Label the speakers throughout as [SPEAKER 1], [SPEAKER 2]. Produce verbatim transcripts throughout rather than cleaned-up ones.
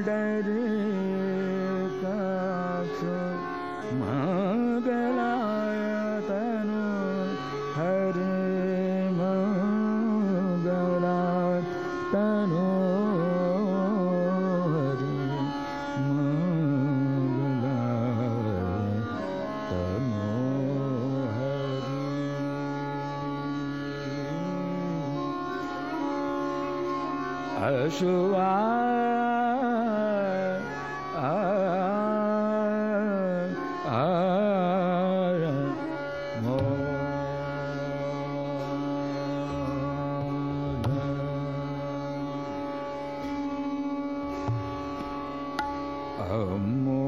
[SPEAKER 1] डरे काक्षो मंगलाय तनु हरे मंगलाय तनु हरे मंगलाय तनु हरे अशुआय आय मो Amo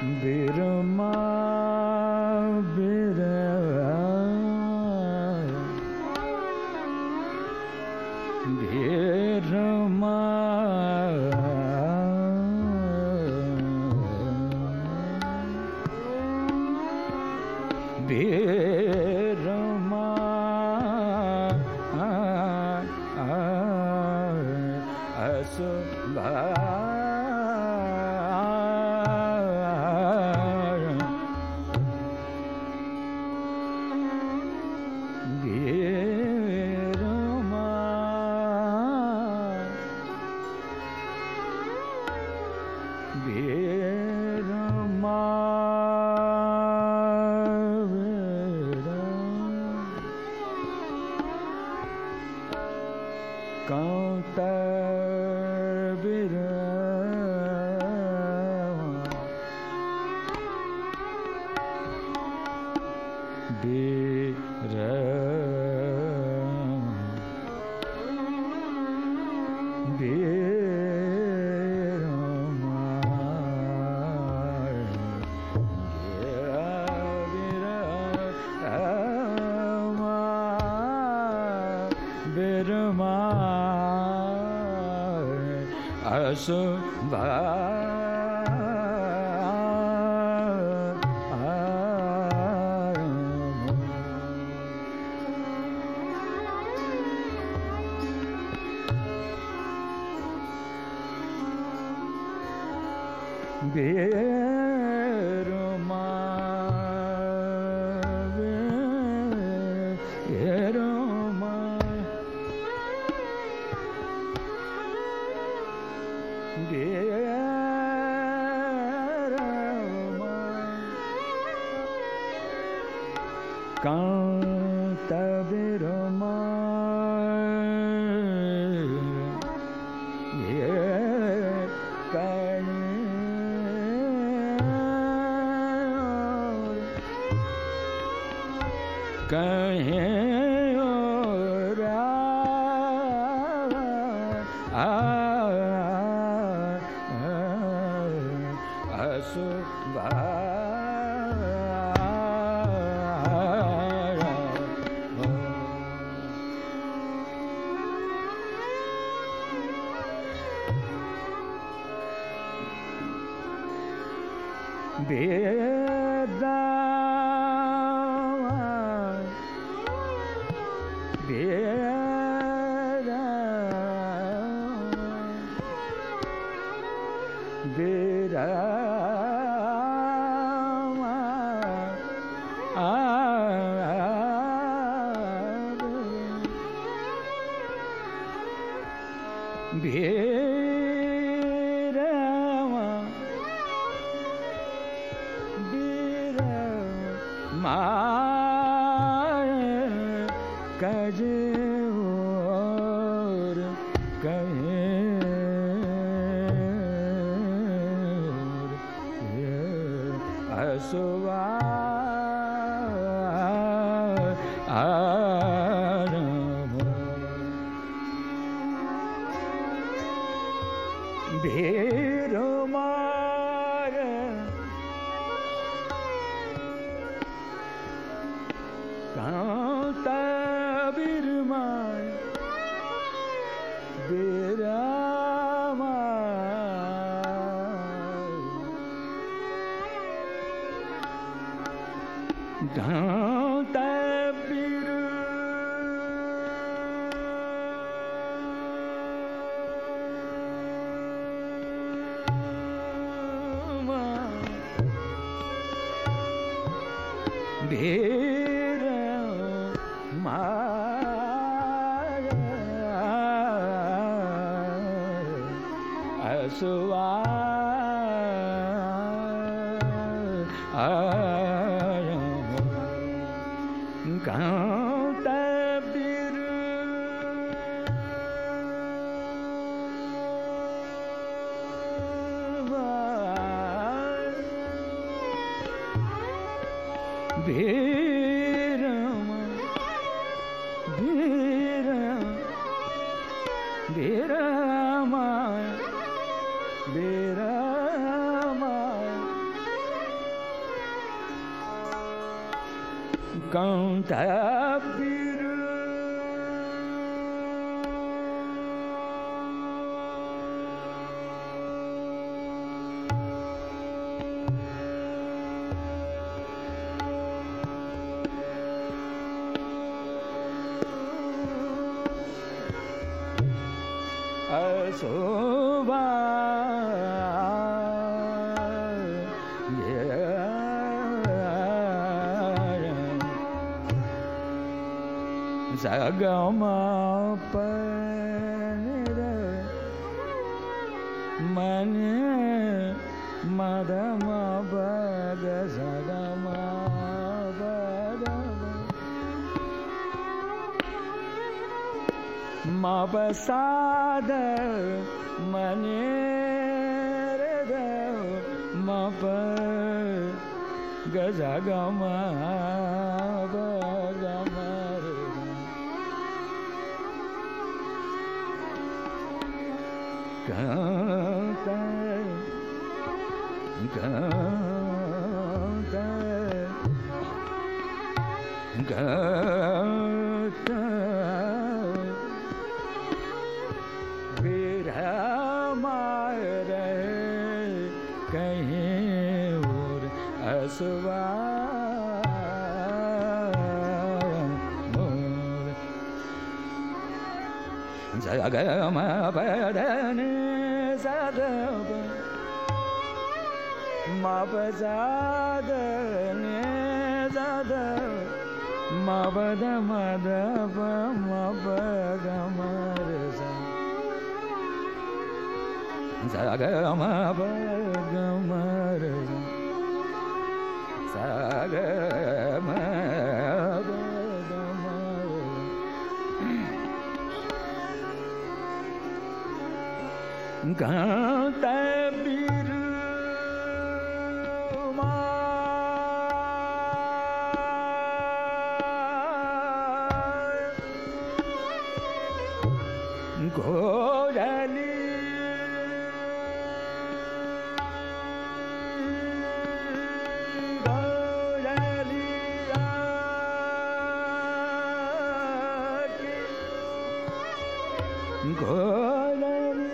[SPEAKER 1] Birma, Birma, Birma, Birma, Asubha. Cantabir Asoba Sagama Pada Manya Madama Baga Sagama Badama Mapasada Manyereda Mapa Gazagama Bagama Canta, canta, canta, Virhamare kahin or aswa mor Sagama padane sadaba Mapazadane sadaba Mabada madaba Mabagamarza Sagama Bagamarza Sagama Bagamarza Cantabir Gorali Gorali Gorali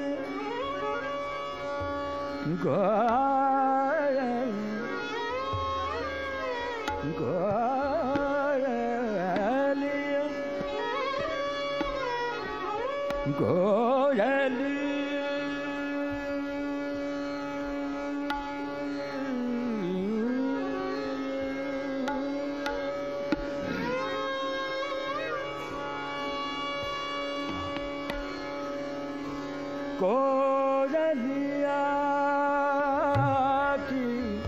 [SPEAKER 1] Gorali Gorali Gorali Goraliaki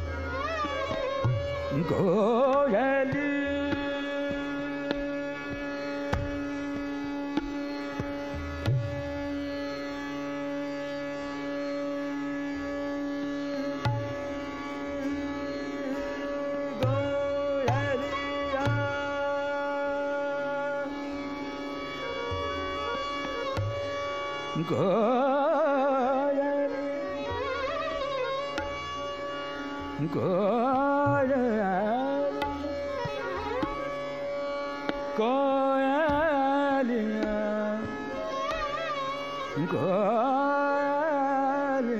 [SPEAKER 1] Gorali Gorali Gorali Gorali Gorali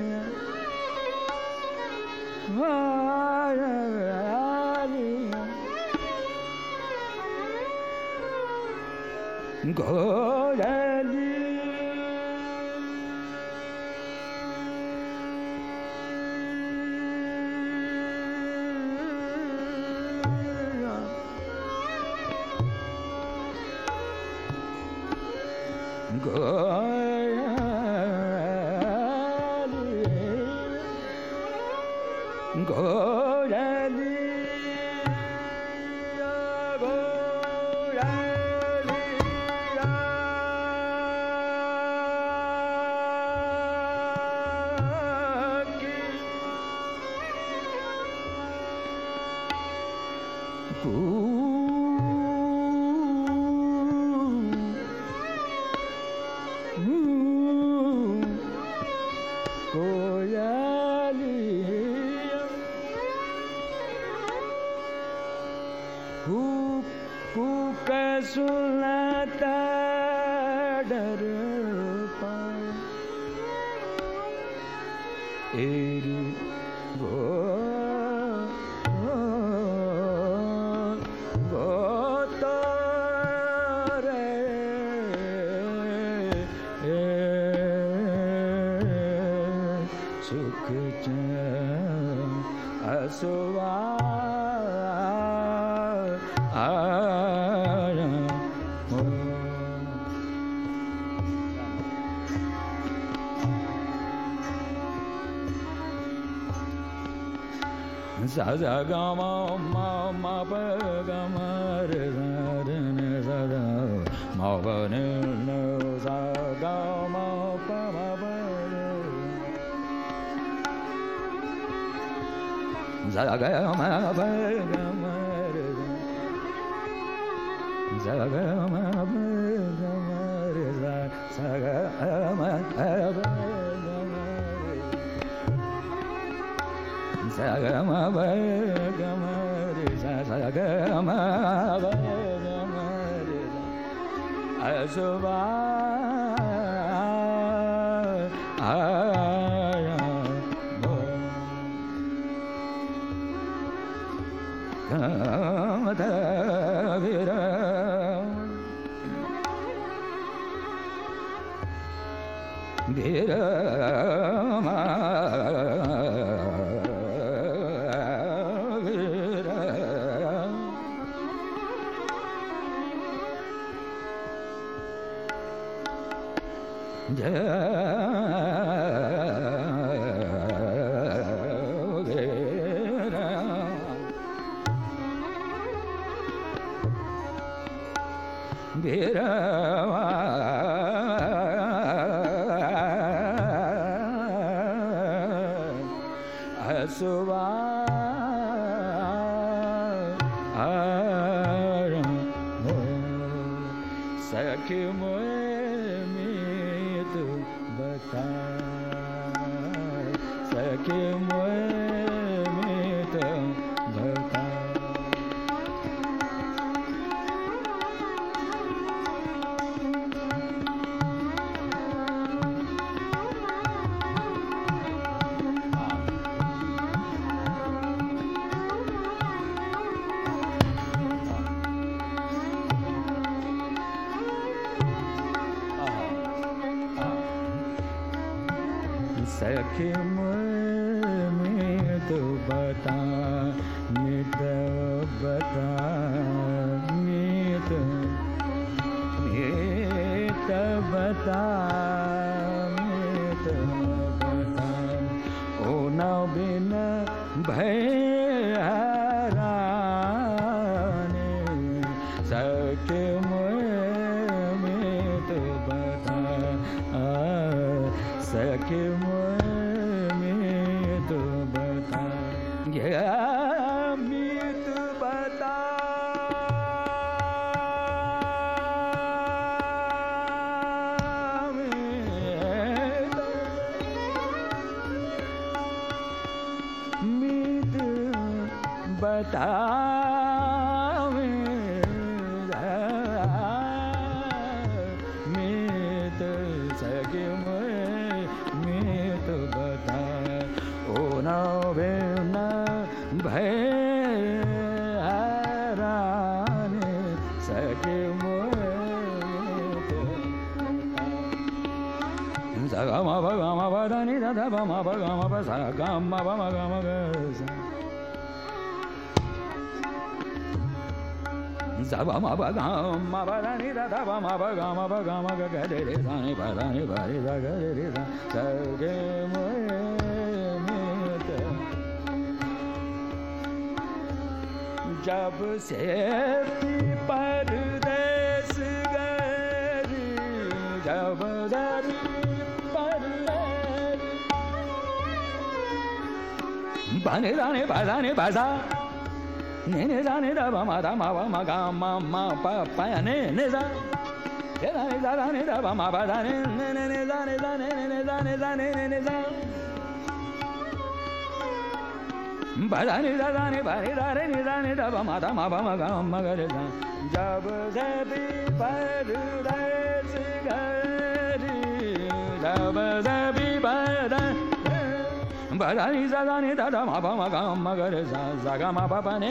[SPEAKER 1] Gorali Gorali Gorali Gorali डर पाए एरी गो सुख चैन असुआ आया हो सा सा गा मा मा मा प गा मा रे सा रे ने सा गा मा प ने ने सा गा मा प मा प सा गा मा प गा मा रे सा गा मा प गा मा रे सा सा गा मा प sa ga ma ba ga ma re sa sa ga ma ba ga ma re sa asuba aya bo ga da vira vira ma Asuva सखी मोए मीत बता सखी मोए मीत बता सखी मीत बता मीत बता मीत मीत बता मीत बता ओ न बिन भय हराने सखी मीत बता सखी मीत बता मीत बता मीत बता मीत सखी मीत बता ओ न बिन भय हराने सखी मीत सा गा मा प गा मा प धा नि धा धा प मा प गा मा प सा गा मा प मा गा मा गा सा सा प मा प गा मा प धा नि धा धा प मा प गा मा प गा मा गा ग रे रे सा नि प धा नि प रे सा ग रे रे सा सखी मीत जब से परदेस गए जब दरी परदेस बने जाने बाजाने बाजा ने ने जाने दा मा दा मा मा गा मा मा प प ने ने जा ने ने जा ने दा मा प दा ने ने ने ने जा ने जा ने ने जा ने जा ने ने जा ba ni da da ni ba ni da re ni da ni da ba ma da ma ba ma ga ma ga re da jab se bi par de जब जबी बदा बदा नि सा दा नि दा दा मा पा मा गा मा गा रे सा सा गा मा पा पा ने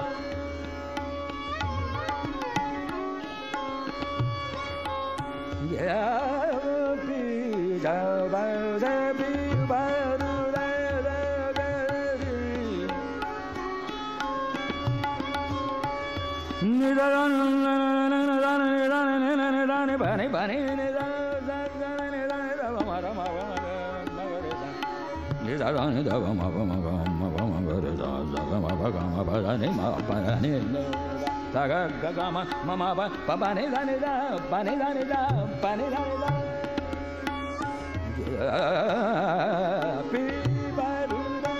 [SPEAKER 1] या पी जब जबी बदा दा दा गा नि दा दा न न न न दा न दा न न न दा नि बा नि बा नि नि दा दा दा नि दा नि दा मा रा मा गा मा गा रे सा ni da da ni da ba ma ba ma ga ma ba ma ga re sa sa ga ma ba ga ma ba da ni ma ba da ni sa ga ga ga ma ma ma ba ba ba ni da ni da ba ni da ni da ba ni da ni da pi ba ru da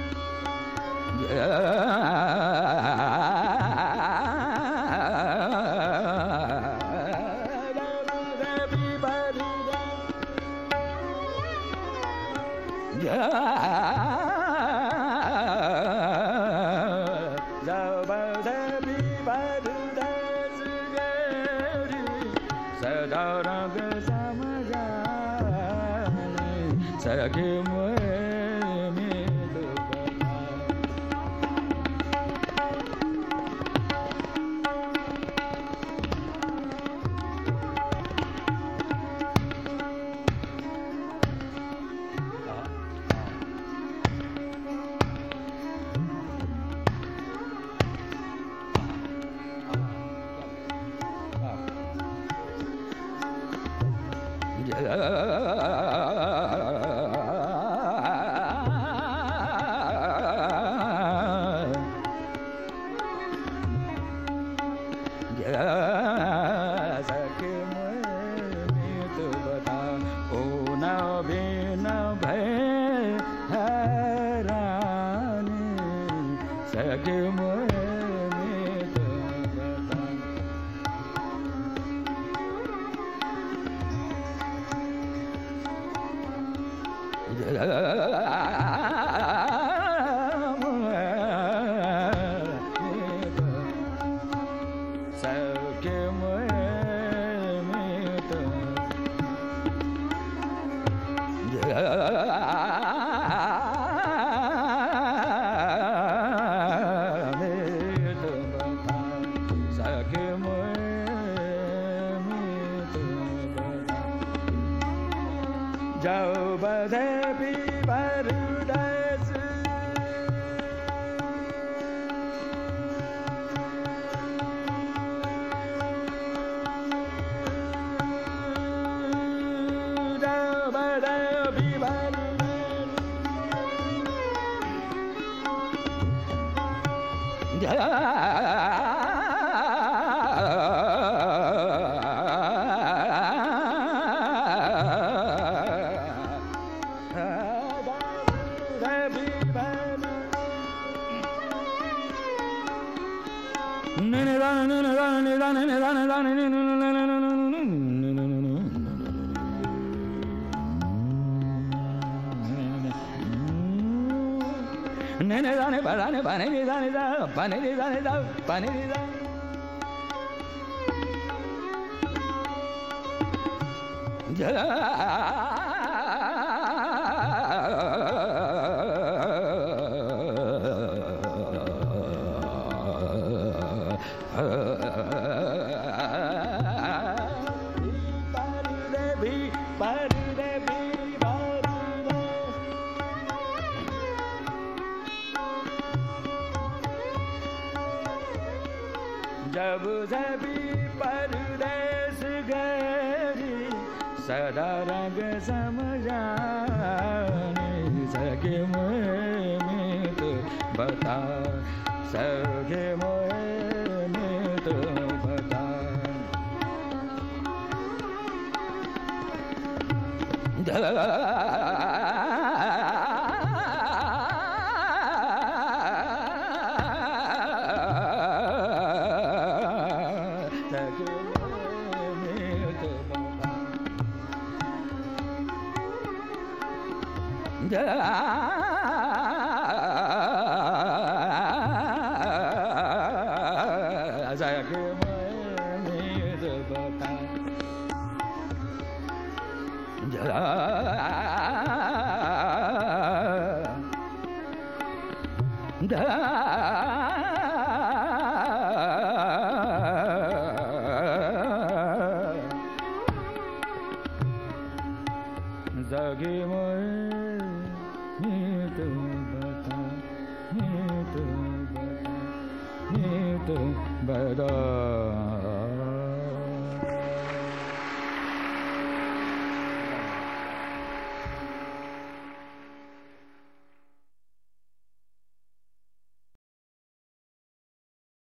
[SPEAKER 1] जब जबी परदेस गरी सदा रंग समझाने सके में तो बता सके में तो बता जागे मोए नीत बता नीत बता नीत बता